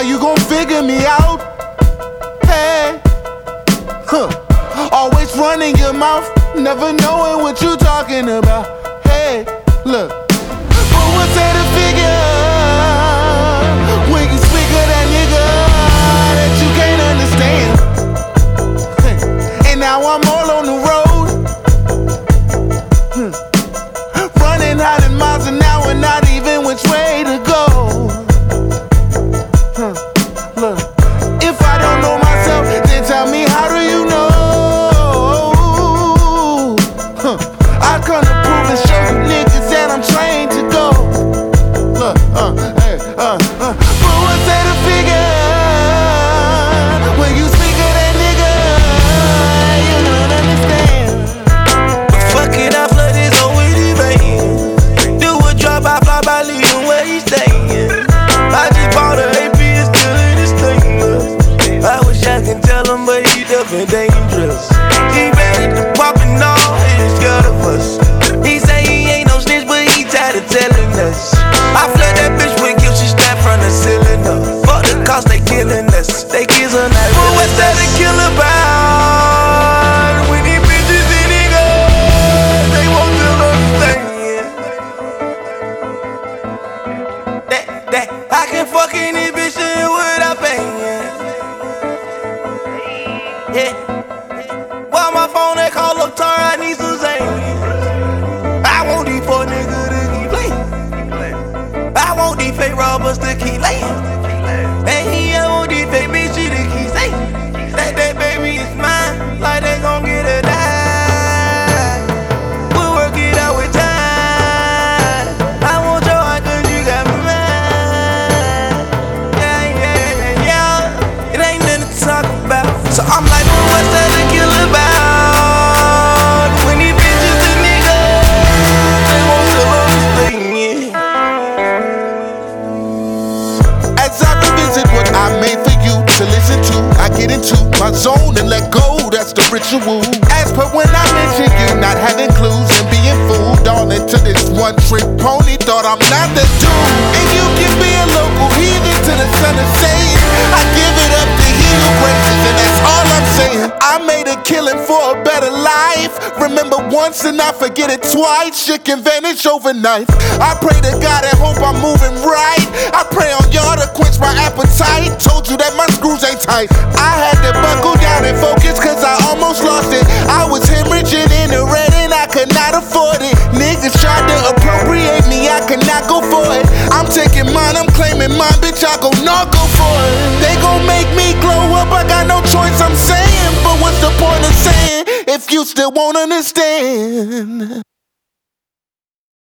you gon' figure me out? Hey, always running your mouth, never knowing what you talking about. Hey, look, but what's there to figure when you speak of that nigga that you can't understand? And now I'm all on the road, running 100 miles an hour, not even which way to go. Look, if I don't know myself, then tell me, how do you know? I come to prove and show you niggas that I'm trained to go. Look, hey, but what's there to figure when you speak of that nigga? You don't understand. Fuck it, I flood his own with his vein. Do a drop, I fly by, leave him where he staying. I just bought a AP, it's still in his stainless. I wish I can tell him, but he definitely dangerous. He ready to pop and all, he is scared of us. He say he ain't no snitch, but he tired of telling us. I flood that bitch with guilt, she snap from the cylinder. Fuck the cost, they killing us. They kids are not. But what's that to kill about? When these bitches in it go, they won't still understand. That I can fuck in this bitch without paying. Yeah. Well, my phone they call up Tar, I need some Zane. I want these poor niggas to keep playing. I want these fake robbers to keep laying. And I want these fake bitches to keep saying that baby is mine, like they gon' get a die. We'll work it out with time. I want your heart 'cause you got me mine. Yeah. It ain't nothing to talk about. So I'm like, well, what's that to kill about? When these bitches the niggas, they won't still understand. As I revisit what I made for you to listen to, I get into my zone and let go, that's the ritual. As per when I mentioned you not having clues and being fooled all into this one-trick pony, thought I'm not the dude. And you can be a local heathen to the son of Satan. I give it up to he who praises, and that's all I'm saying. I made a killing for a better life. Remember once and I forget it twice. Shit can vanish overnight. I pray to God and hope I'm moving right. I pray on y'all to quench my appetite. Told you that my screws ain't tight. I had to buckle down and focus 'cause I almost lost it. I was hemorrhaging in the red and I could not afford it. Niggas tried to appropriate me, I could not go for it. I'm taking mine, I'm claiming mine, bitch, I go not go for it. They gon' make me glow up, I got no choice, I'm saying. But what's the point of saying if you still won't understand?